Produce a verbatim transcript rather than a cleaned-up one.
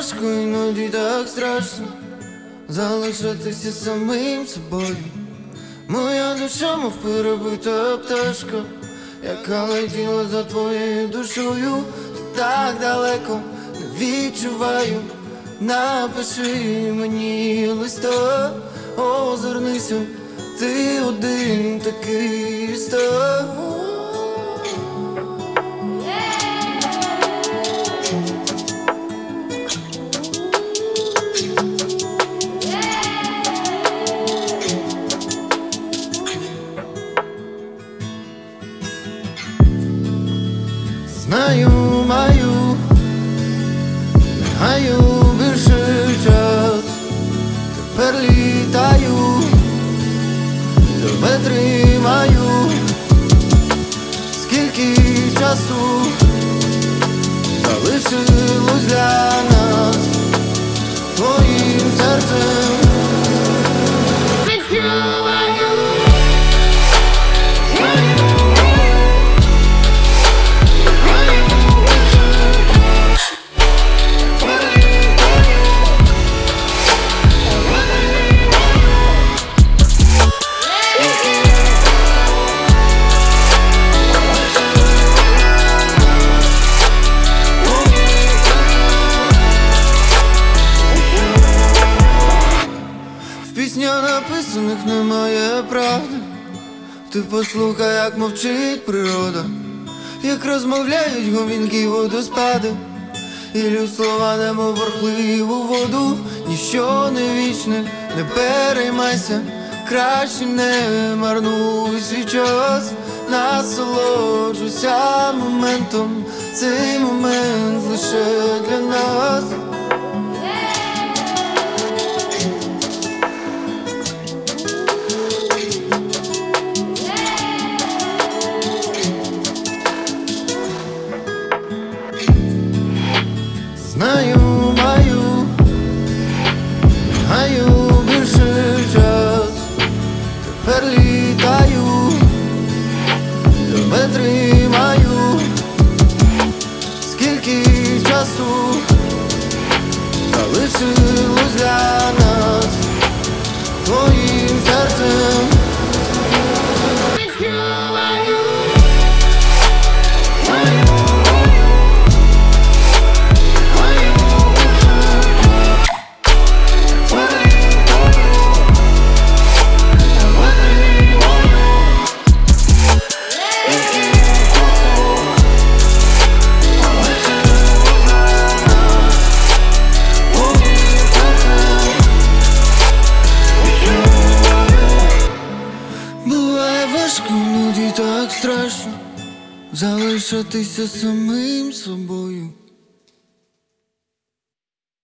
важко, іноді так страшно залишатися самим собою. Моя душа, мов перебита пташка, яка летіла за твоєю душою. Ти так далеко, не відчуваю. Напиши мені листа, озирнися, ти один такий став. Знаю, маю, не гаю більше час. Тепер літаю, тебе тримаю. Скільки часу залишилось для нас твоїм серцем. В піснях написаних немає правди. Ти послухай, як мовчить природа, як розмовляють гомінки водоспади, і лють слова, немов бурхливу воду. Ніщо не вічне, не переймайся, краще не марнуй свій час. Насолоджуйся моментом, цей момент лише для нас. Знаю, маю, не гаю більше час. Тепер літаю, тебе тримаю. Скільки часу залишилось для нас твоїм серцем. Іноді так страшно залишатися самим собою.